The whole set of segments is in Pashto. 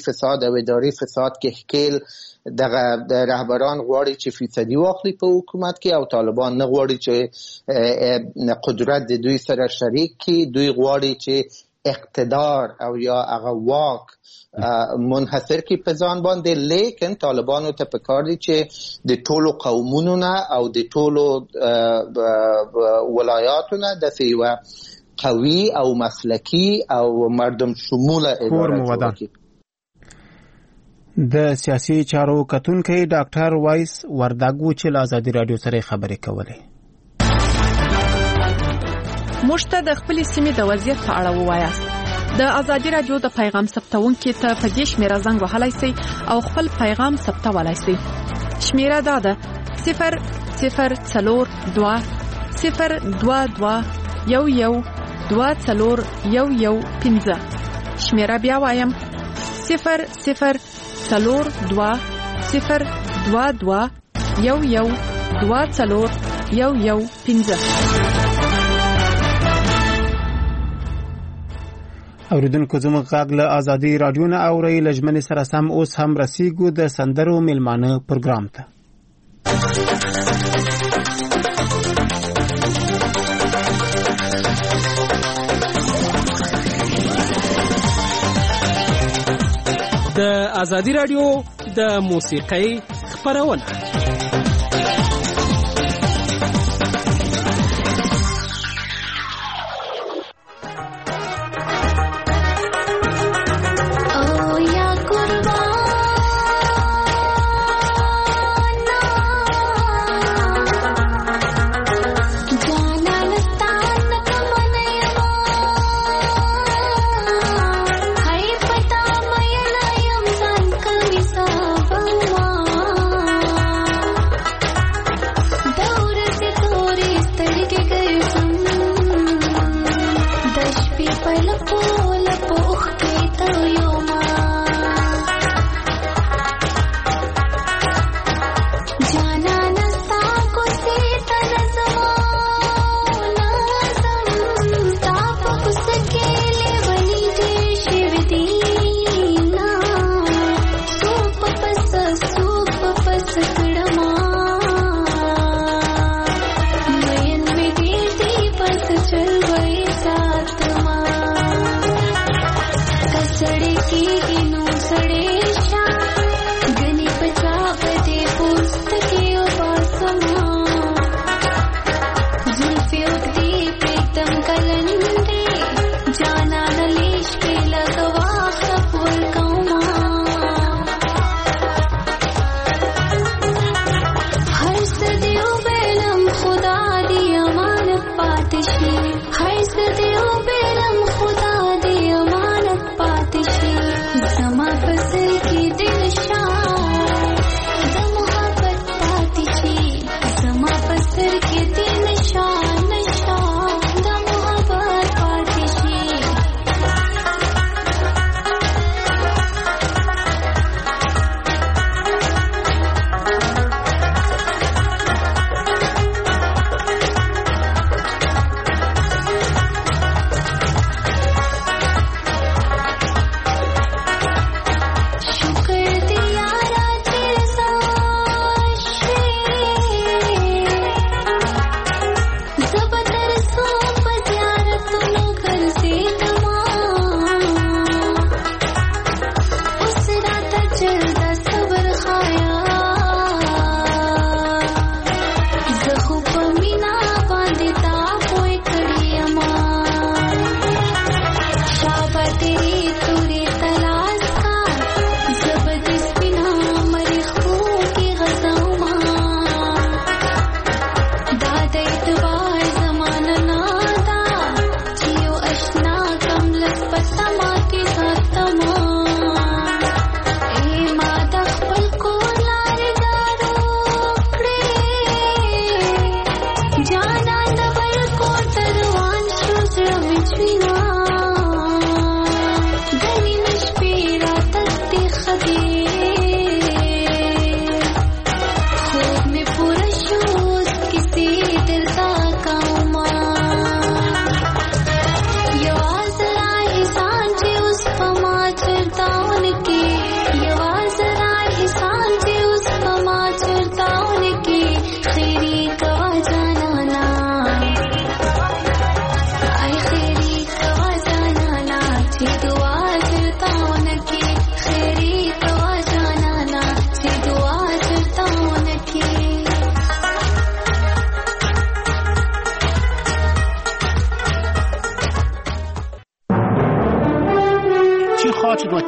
فساد او اداري فساد کې ښکیل د رهبران غواړي چې فیصدي واخلي په حکومت کې، او طالبان نه غواړي چې قدرت د دوی سره شریک کړي. دوی غواړي چې اقتدار او یا هغه واک منحصر کی په ځان باندې، لیکن طالبانو ته پکار دي چې د ټولو قومونو نه او د ټولو ولایاتو نه د یوه قوي او مسلکی او مردم شموله اداره جوړ کړي. د سیاسي چارو کتونکي ډاکټر وایس ورداګو چې له ازادي رادیو سره خبرې کولې. مشته د خپل سیمې د وضعیت په اړه ووایاست. د ازادي رادیو د پیغام ثبتونکو ته په دې شمیره زنګ وهلای شئ او خپل پیغام ثبتولای شئ. شمیره دا ده 00422112215. شمیره بیا وایم 00422112215. اوریدونکو زموږ غږ له ازادي رادیو نه اورئ. لجمن سره سم اوس هم رسیږو د سندرو میلمانه پروګرام ته. د ازادي رادیو د موسیقۍ خبرونه.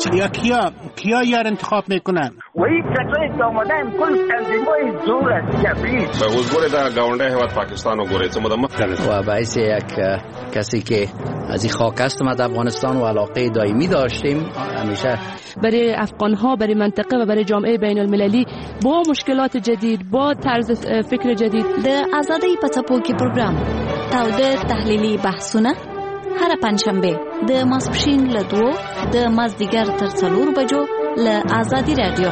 یا کیا یار انتخاب میکنن؟ و این کسایی که آمدن کل تنظیمای زور است جبری. به حضور در گاونده هیواد پاکستان و گوره څه مدمه و باعث یک کسی که از این خاک است ما در افغانستان و علاقه دائمی داشتیم همیشه برای افغان‌ها، برای منطقه و برای جامعه بین المللی با مشکلات جدید، با طرز فکر جدید. د آزادۍ په څپو کې پروګرام تاوده تحلیلي بحثونه هر پنځشنبه د ماسپښین له 2 د مازدیګر تر 4 بجو له آزادي رادیو.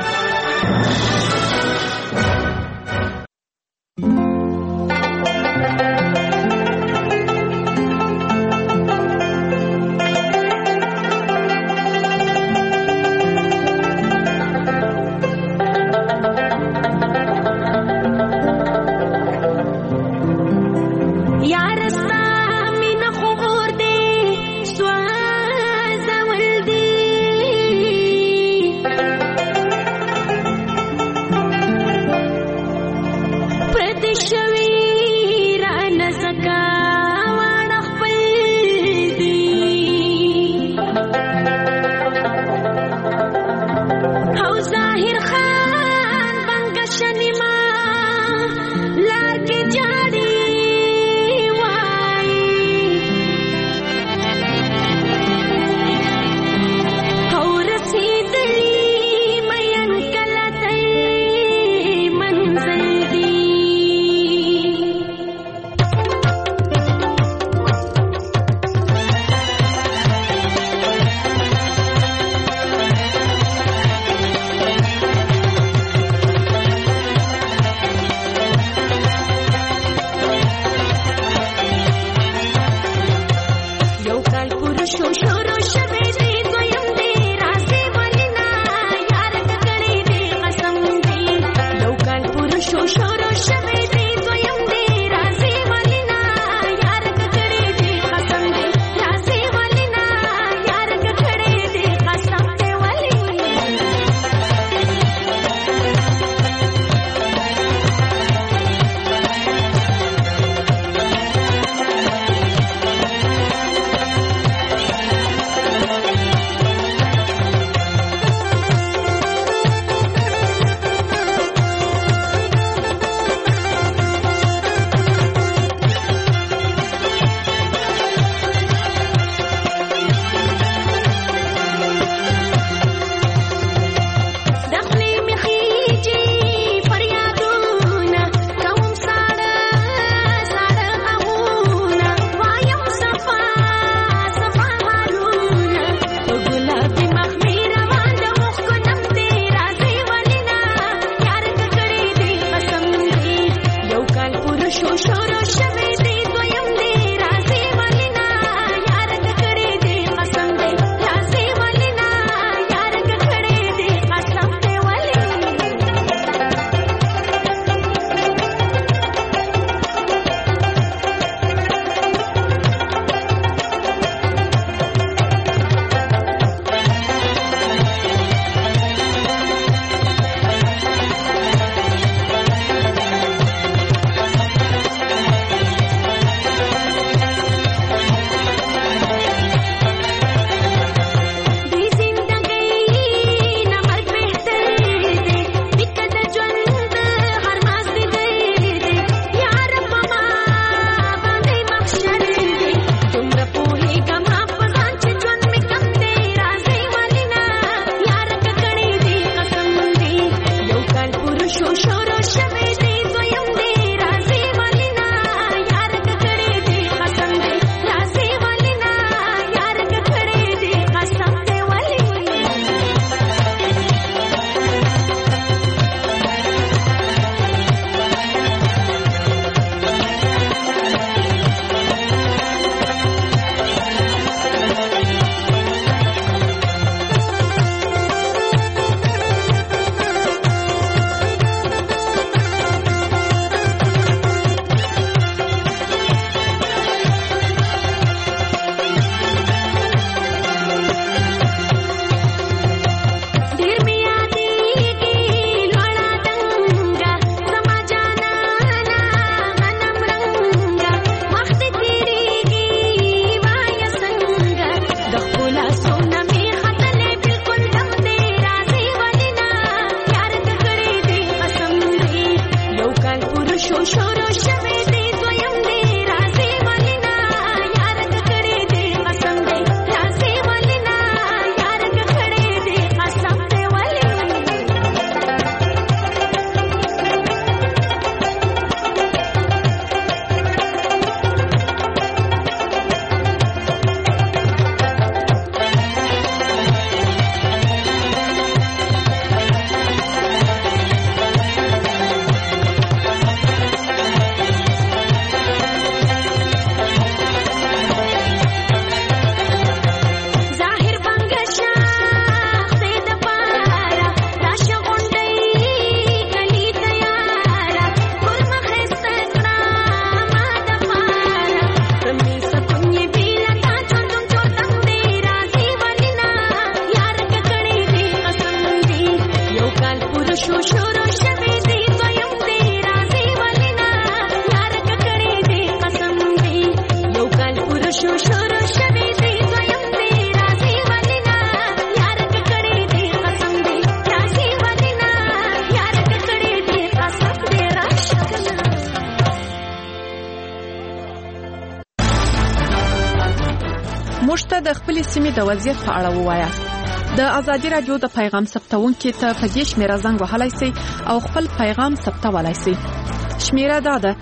د خپل سیمې د وضعیت په اړه ووایاست. د ازادي رادیو د پیغام ثبتونکو ته په دې شمیره زنګ وهلای شئ او خپل پیغام ثبتولای شئ. شمیره دا ده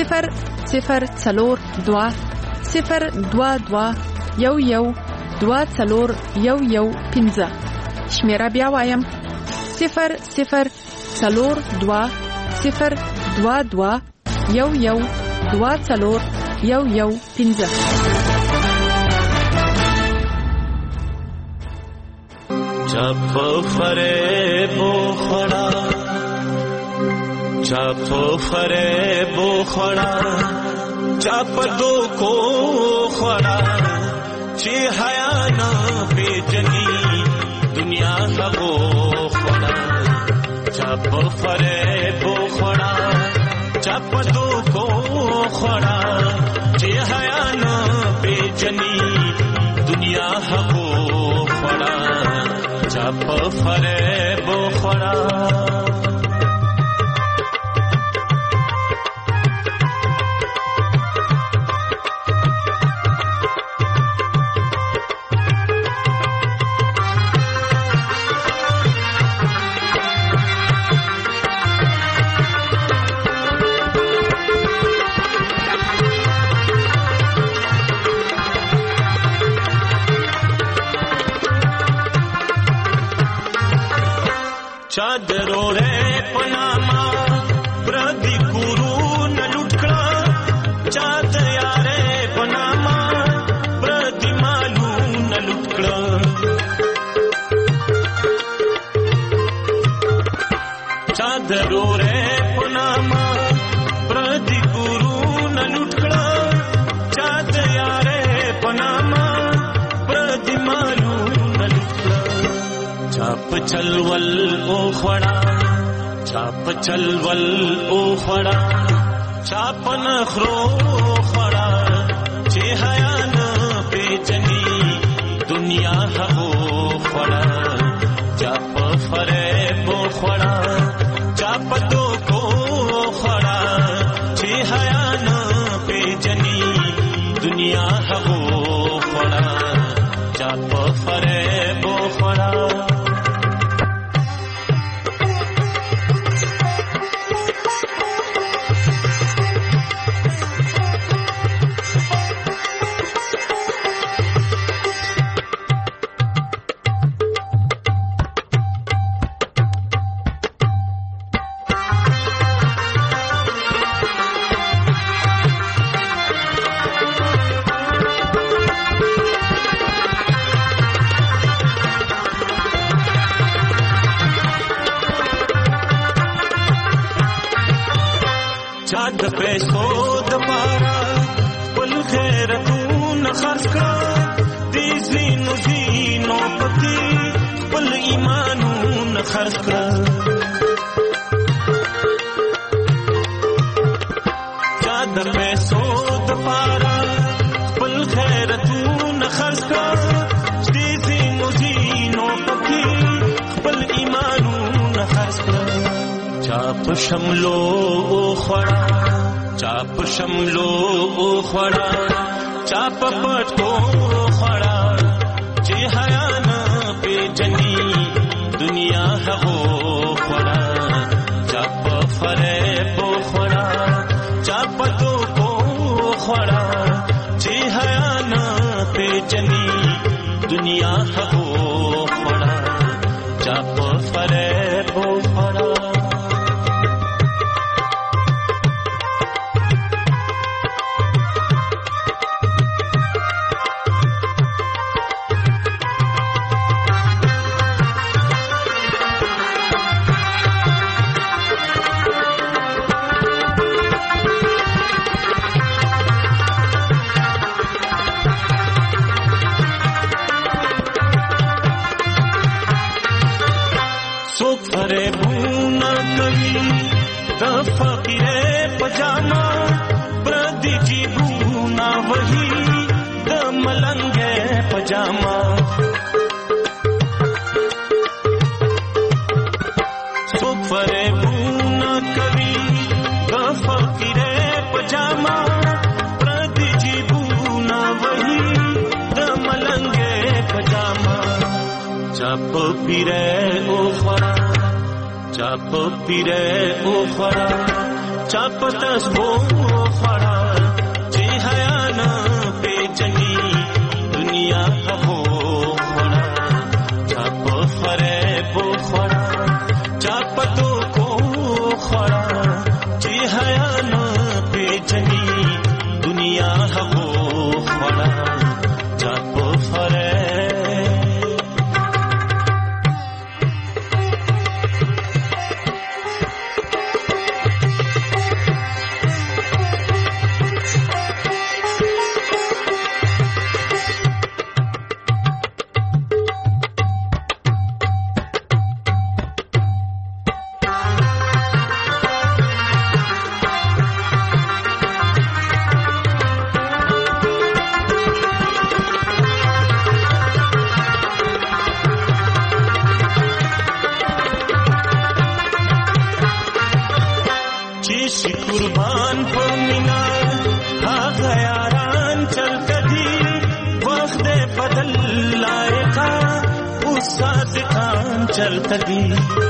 0022211241115. شمیره بیا وایم 0022211241115. چپ فریب خورا چپ فریب خورا چپ دو کو خورا چی حیا نا بیجنی دنیا ہبو خورا چپ فریب خورا چپ دو کو خورا چی حیا نا بیجنی دنیا ہبو خورا چپ فریب خورا چادرو رے پناما پردی گورو نہ لٹکڑا چاد یارے پناما پردی مالو نہ لٹکڑا چادرو رے پناما پردی گورو نہ لٹکڑا چاد یارے پناما پردی مالو نہ لٹکڑا چاپ چلول او خڑا چاپ چلول او خڑا چاپ نخرو خڑا چه حیا نہ بیجنی دنیا ہو خڑا چاپ فریب خڑا چاپ دو کو خڑا چه حیا نہ بیجنی دنیا ہو خڑا چاپ فریب خڑا چاد پیسو دپارا پل خیرتون خرچ کا دیزینو زینو پتی پل ایمانون خرچ کا چاد پیسو دپارا پل خیرتون خرچ کا دیزینو زینو پتی پل ایمانون خرچ کا چاپ شملو خڑا چاپ شملو خڑا چاپ پٹو خڑا چه حیا نہ بیجنی دنیا ہو خڑا چاپ فریب خڑا چاپ دو کو خڑا چه حیا نہ بیجنی دنیا ہو خڑا چاپ فریب خڑا पजामा प्रदी जी बूना वही द मलंगे पजामा सुफरे बूना कवि द फकीरे पजामा प्रदी जी बूना वही द मलंगे چاپ پیره او خورا چاپ پیره او خورا چاپ تسبو خورا چې حیا نه پیچنی دنیا هغو خورا چاپ فریب خورا چاپ تو کو خورا چې حیا نه پیچنی دنیا هغو خورا چاپ فریب कुर्बान पर मिना आगा यारान चल कदी वक्त बदल लाएगा उस सादिकान चल कदी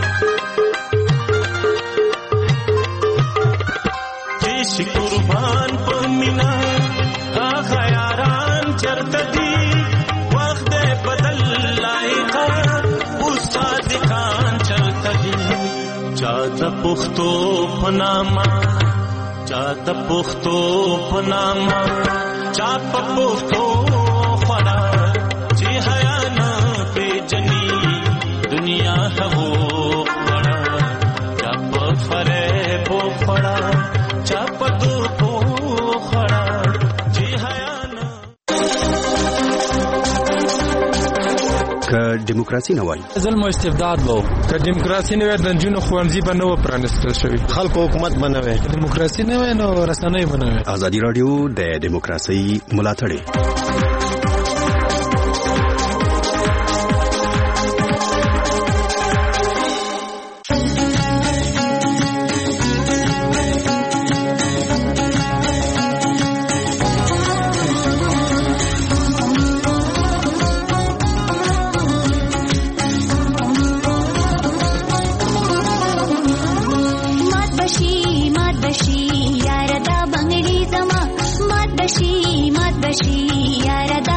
देश कुर्बान पर मिना आगा यारान चल कदी वक्त बदल लाएगा उस सादिकान चल कदी चाचा पुख्तो पनामा चाचा पुख्तो पनामा चाप पुख्तो खड़ा जी हया न पेजनी दुनिया हवो खड़ा चाप फरे बो खड़ा चाप दो को खड़ा जी हया न که دیموکراسي نه وای ظلم او استبداد وو که دیموکراسي نه وای د جنونو خوانځي به نو پرانستل شوی خلکو حکومت بنوي دیموکراسي نه وای نو رسنۍ بنوي ازادي رادیو د دیموکراسي ملاتړ यार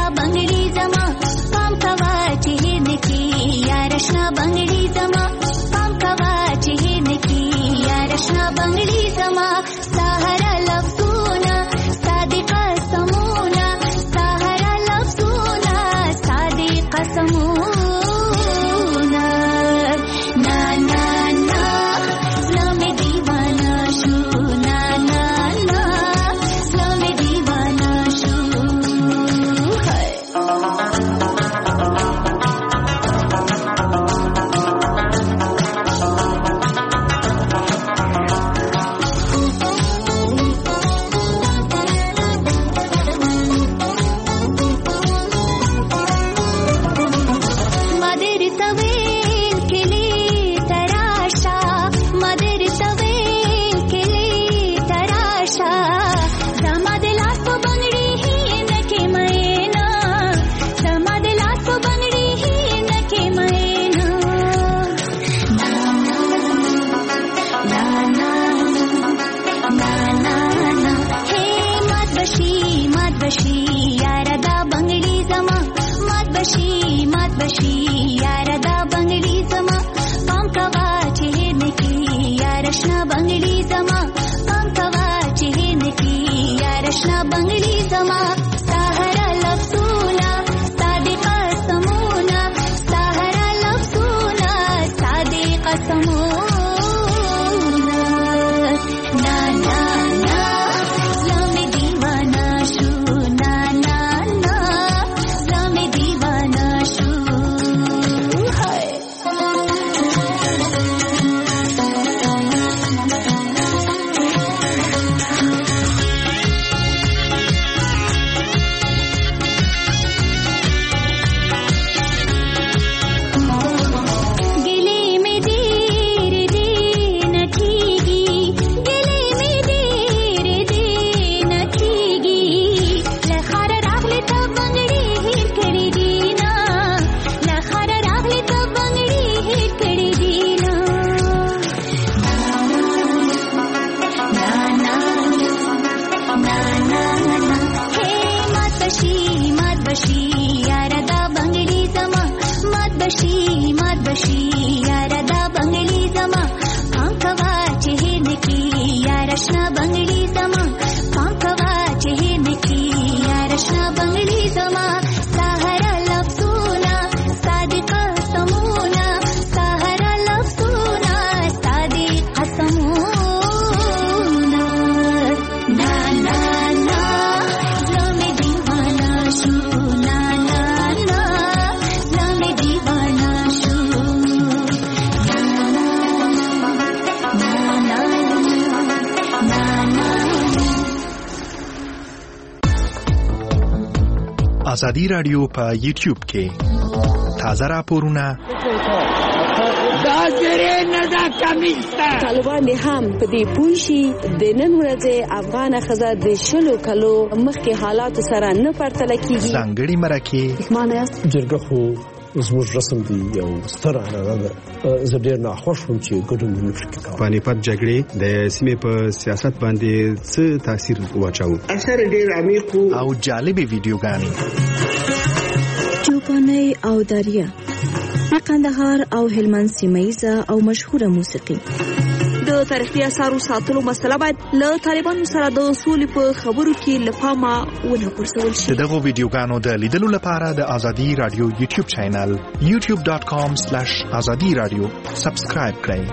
ازادي رادیو په یوټیوب کې تازه راپورونه طالبان هم په دې پوه شي د نن ورځې افغان ښځه د 20 کالو مخکې حالات سره نه پرتله کیږي. ځانګړي مرکې جرګه خو زموږ رسم دی یو ستر عنعنه ده. زه ډېر ناخوښ وم چې ګډون ونه شو. پانیپت جګړې د سیمې په سیاست باندې څه تاثیر واچاوه؟ اثر ډېر عمیق او جالبې ویډیوګانې چوپانۍ او دریا د قندهار او هلمند سیمه‌ییزه او مشهوره موسیقي. د تاریخي اثارو ساتلو مسله باید له طالبانو سره د سولې په خبرو کې له پامه ونه غورځول شي. دغه ویډیوګانو د لیدلو لپاره د ازادي رادیو یوټیوب چینل youtube.com/azadiradio سبسکرایب کړئ.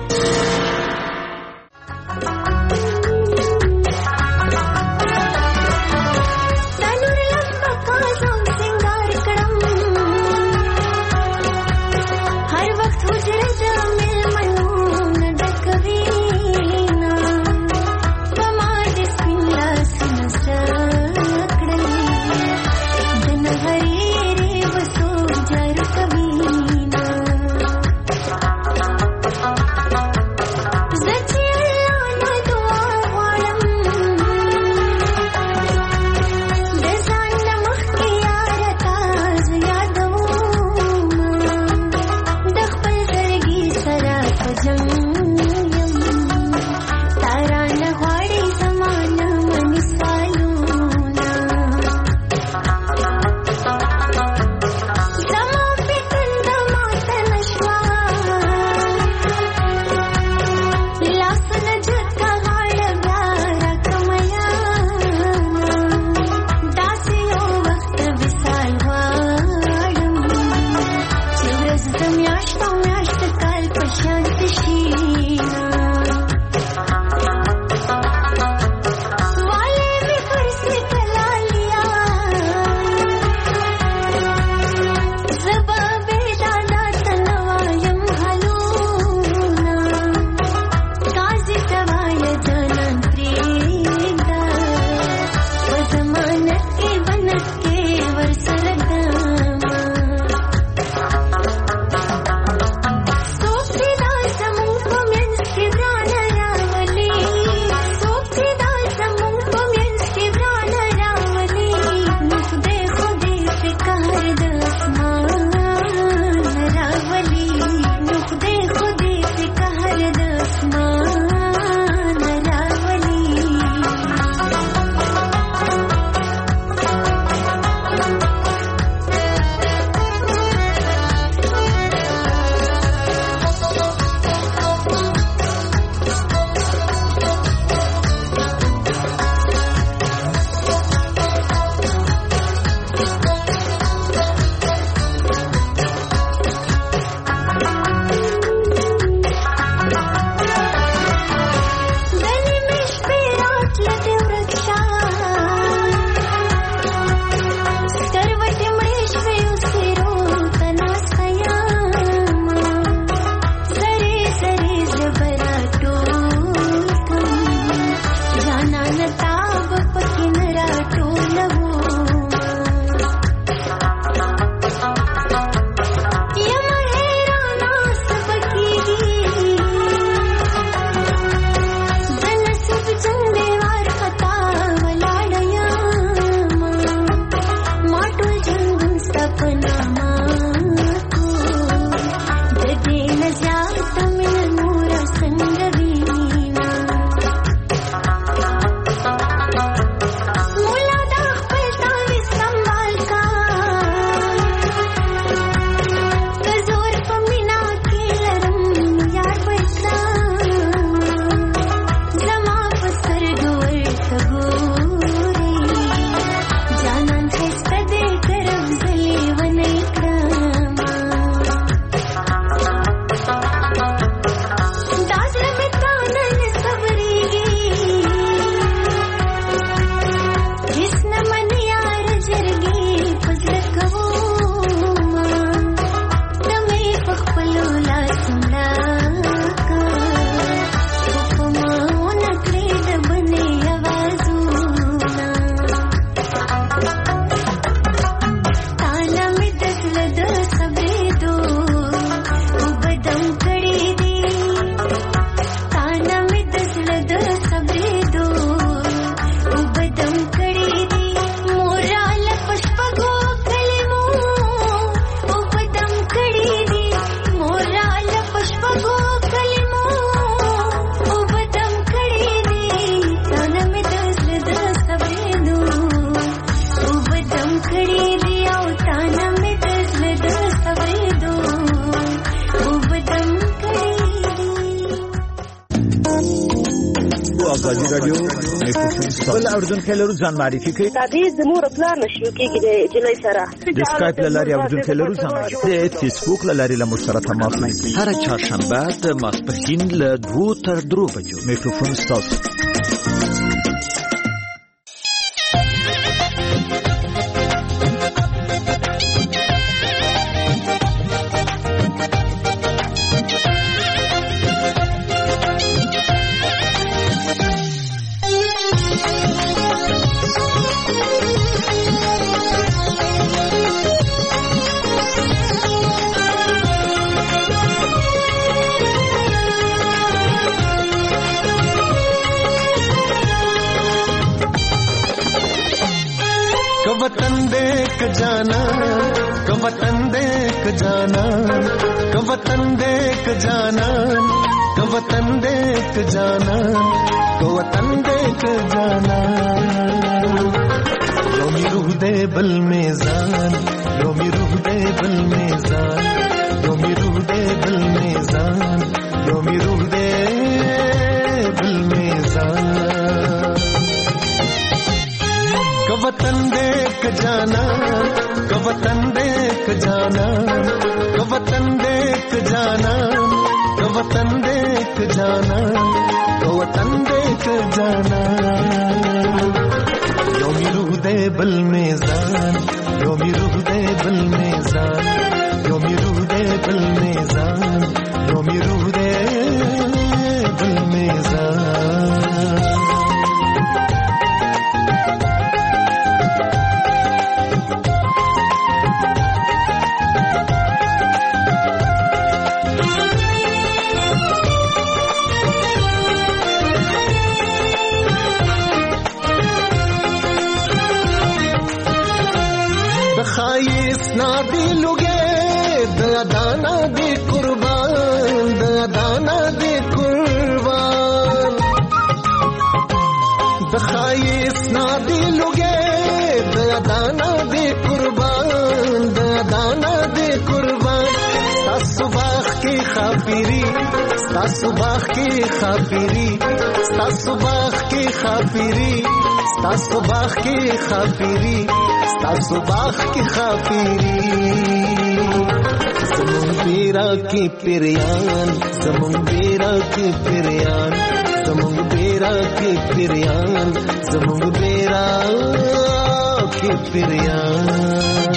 ازادي رادیو بل اردن کلرو ځان معرفي کوي د دې زموږ پلان نشو کېږي د جلای سره د سکایپ لاري اردن کلرو ځان معرفي د فیسبوک لاري له مشترک تماس نیسي هر چهارشنبه د ماسپښین له 2 تر 3 بجو میکروفون ستاسو वतन देख जाना वतन देख जाना वतन देख जाना वतन देख जाना वतन देख जाना योमी रूह दे बल में जान योमी रूह दे बल में जान योमी रूह दे बल में जान योमी रूह दे बल में जान वतन देख जाना वतन देख जाना वतन देख जाना वतन देख जाना वतन देख जाना योमी रूह दे बल में जान योमी रूह दे बल में जान योमी रूह दे बल में जान योमी रूह दे बल में जान दिलुगे दाना दे कुर्बान दाना दे कुर्बान दखाइस ना दिलुगे दाना दे कुर्बान दाना दे कुर्बान सुबह की खाफिरी सुबह की खाफिरी सुबह की खाफिरी सुबह की खाफिरी सुबह की खाफिरी समुंदीरा की पिरियान समुंदीरा की पिरियान समुंदीरा की पिरियान समुंदीरा की पिरियान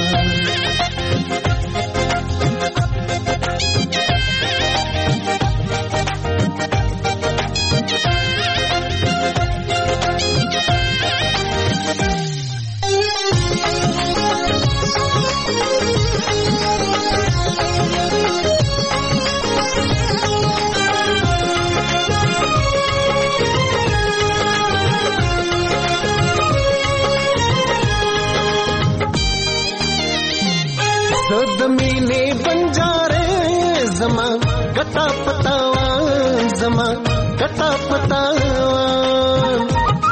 मीने बंजारे जमा गटा पतावान जमा गटा पतावान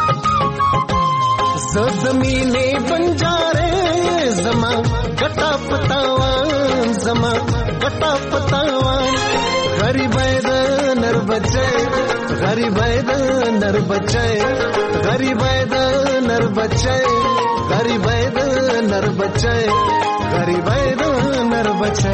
ज़मीने बंजारे जमा गटा पतावान जमा गटा पतावान गरीब नर बचे गरीब नर बचे गरीब नर बचे गरीब नर बचे गरीब नर बचे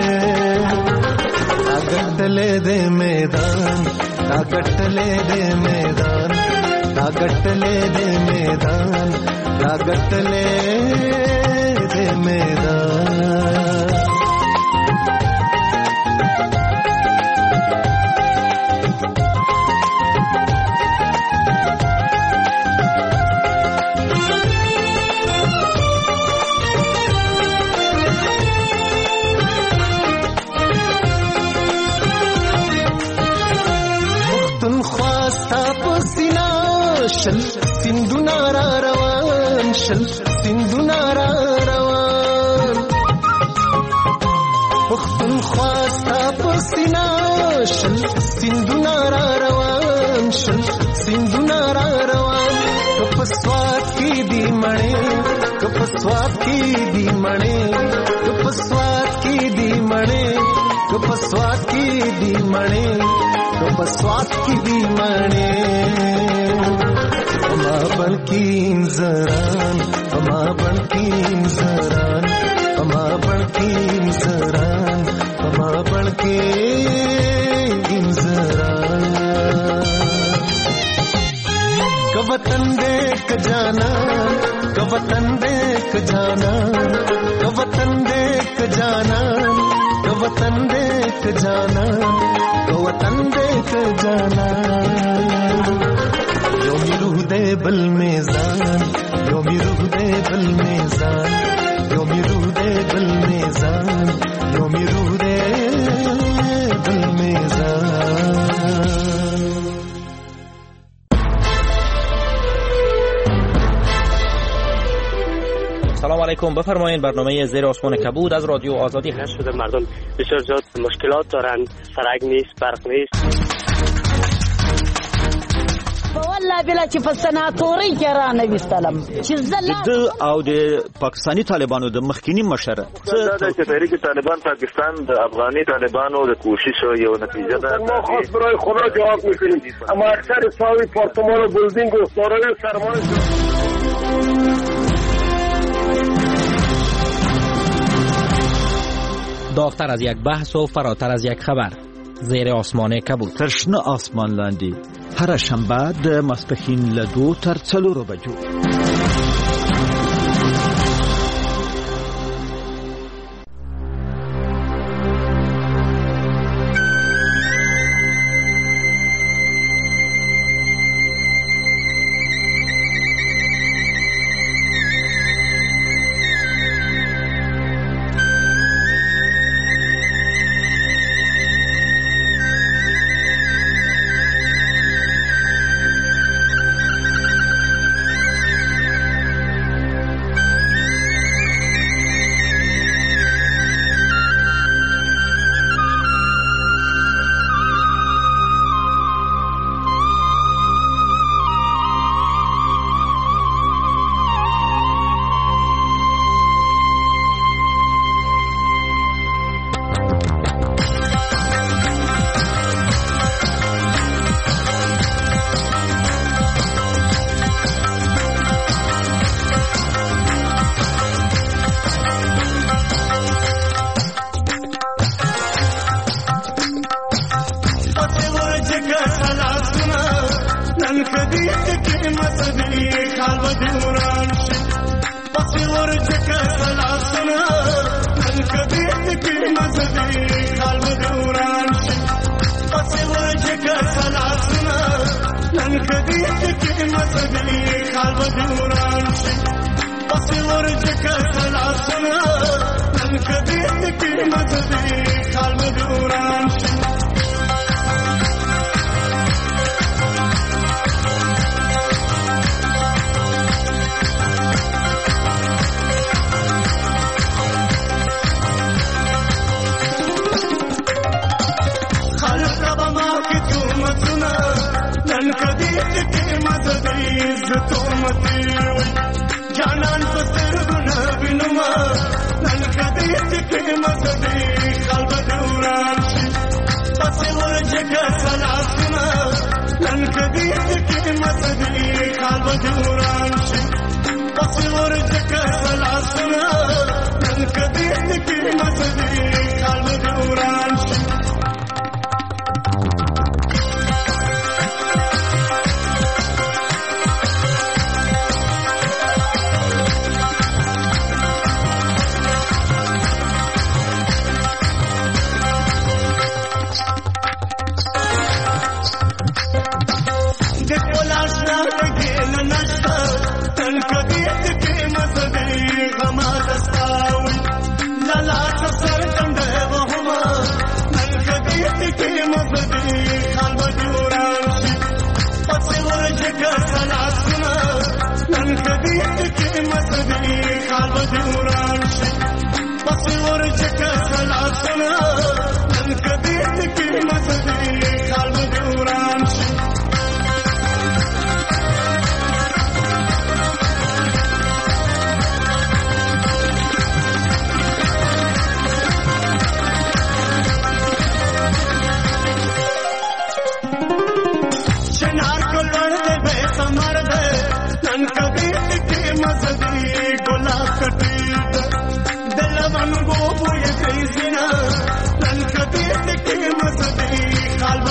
ताकत ले दे मैदान ताकत ले दे मैदान ताकत ले दे मैदान ताकत ले दे मैदान شل سندونا را روان شل سندونا را روان وختن خواستا پسینا شل سندونا را روان شل سندونا را روان کپسوات کی دی مणे کپسوات کی دی مणे کپسوات کی دی مणे کپسوات کی دی مणे کپسوات کی دی مणे ما بلکین زران ما بلکین زران ما بلکین زران ما بلکین زران वतन देख जाना वतन देख जाना वतन देख जाना वतन देख जाना वतन देख जाना यो मिरू दे बल मेज़ान यो मिरू दे बल मेज़ान यो मिरू दे बल मेज़ान यो मिरू दे बल मेज़ान سلام علیکم. بفرمایید برنامه زیر آسمان کبود از رادیو آزادی هست. شده مردم بسیار زیاد مشکلات دارن، سرک نیست، برق نیست. والله بلا چې په سناتوري کې را نه وستلم چې د او د پاکستانی طالبانو د مخکینی مشر دا چې تحریک طالبان پاکستان د افغاني طالبانو د کوشش یو نتیجه ده. ما خاص برای خدا جواب میکنیم اما اکثر ساوی پارتمان و بلدینگ و دارای سرمایه داغتر از یک بحث و فراتر از یک خبر. زیر آسمان کبود. ترشنه آسمان لاندی. هر شنبه د ماسپښین له 2 تر 4 بجو.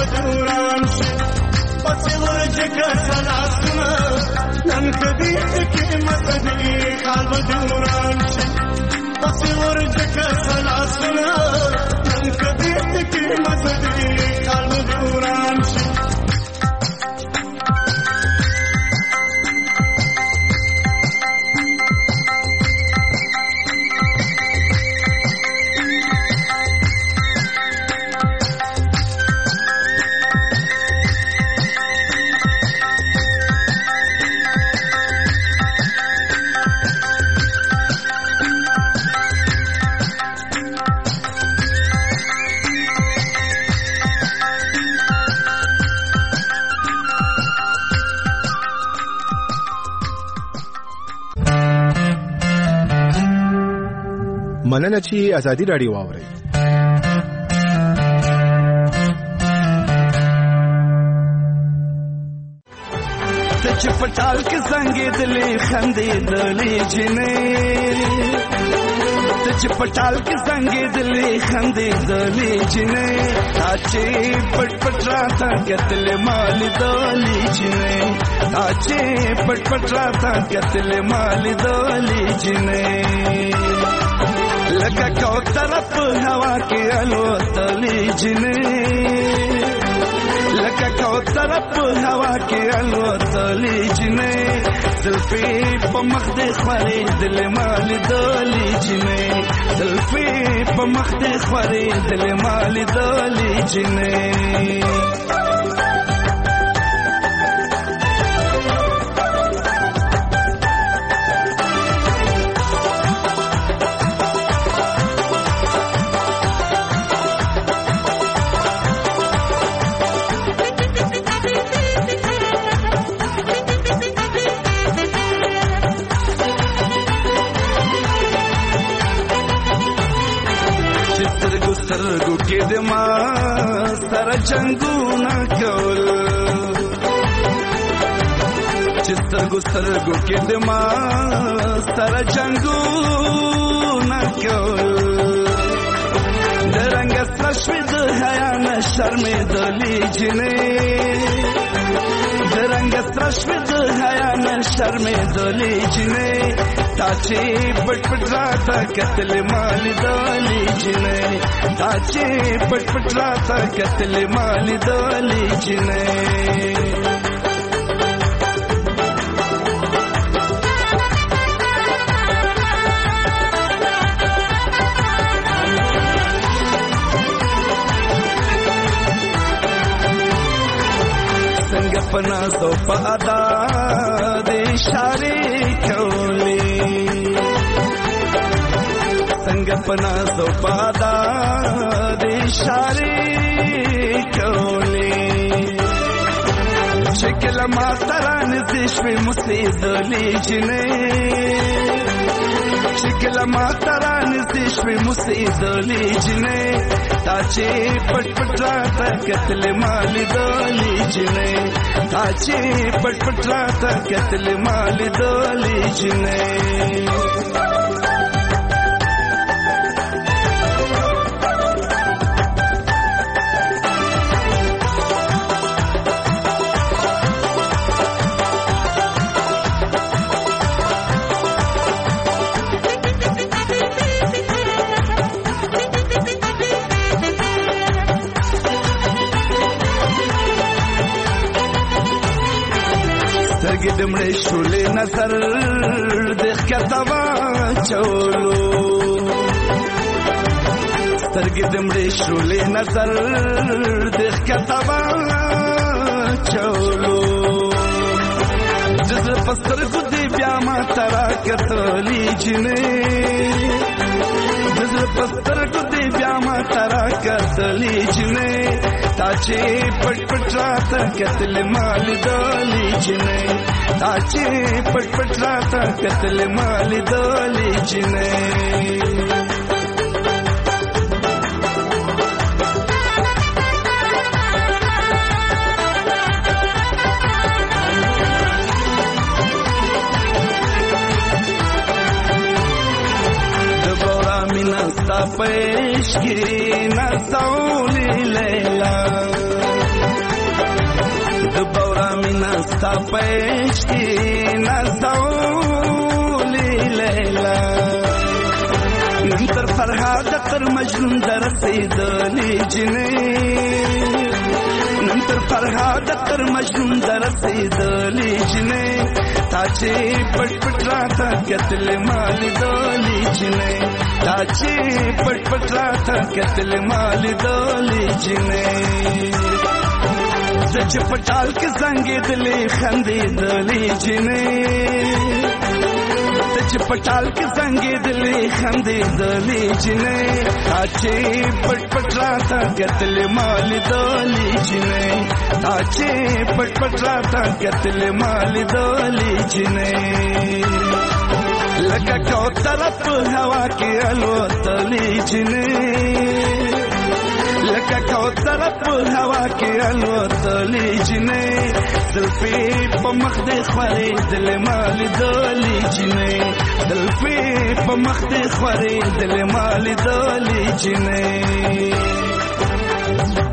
بدوران پسې ورجګه سلاسونه نن کدي کې مزدي خال بدوران پسې ورجګه سلاسونه نن کدي کې مزدي خال بدوران مننه چې ازادي راډیو واورئ. ته چې پټال کې څنګه دلې خندې دلې جنې ته چې پټال کې څنګه دلې خندې دلې جنې چې پټ پټ راته کتل مال دلې جنې چې پټ پټ راته کتل مال دلې جنې لکه کوتر په هوا کې الوتلې جنې لکه کوتر په هوا کې الوتلې جنې زلفې په مخ دې خورې دل مال دلې جنې زلفې په مخ دې خورې دل مال دلې جنې سترګو کې د ما سره جنگونه کول چې سترګو کې د ما سره جنگونه کول د رنګ سرشوي د حیا نه شرمېدلې جنې د رنګ سرشوي د حیا نه شرمېدلې جنې تا چې پټ پټ راته کتل مال دلې جنې تا چې پټ پټ راته کتل مال دلې جنې څنګه پنا سو پادا د اشاره کولې څنګه پنا سو پادا د اشاره کولې شکل ما تران دشوي مصیدلې جنې شکل ما تران دشوي مصیدلې جنې تا چې پټ پټ راته کتل مال دلې جنې تا چې پټ پټ راته کتل مال دلې جنې دمړې شولې نظر د ښکتوا چولو سترګې دمړې شولې نظر د ښکتوا چولو جزر پستر کو دی بیا ما ترا کتلې جنې جزر پستر کو دی بیا ما ترا کتلې جنې تا چې پټ پټ راته کتل مال دلې جنې تا چې پټ پټ راته کتل مال دلې جنې پېش کې نڅولې لیلا ستا پېښ کې نازولې لیلا نن تر فرهاد تر مجنون در رسیدلې جنې نن تر فرهاد تر مجنون در رسیدلې جنې تا چې پټ پټ راته قتل مال دولې جنې تا چې پټ پټ راته قتل مال دولې جنې زچ پټال کې څنګه دلې خندې دلې جنې زچ پټال کې څنګه دلې خندې دلې جنې تاچې پټ پټ راته قتل مال دلې جنې تاچې پټ پټ راته قتل مال دلې جنې لکه کو طرف هوا کې الوتلې جنې لکه کوثر په هوا کې الوتلې جنې دلفي په مخ دې خورې دل مال دولې جنې دلفي په مخ دې خورې دل مال دولې جنې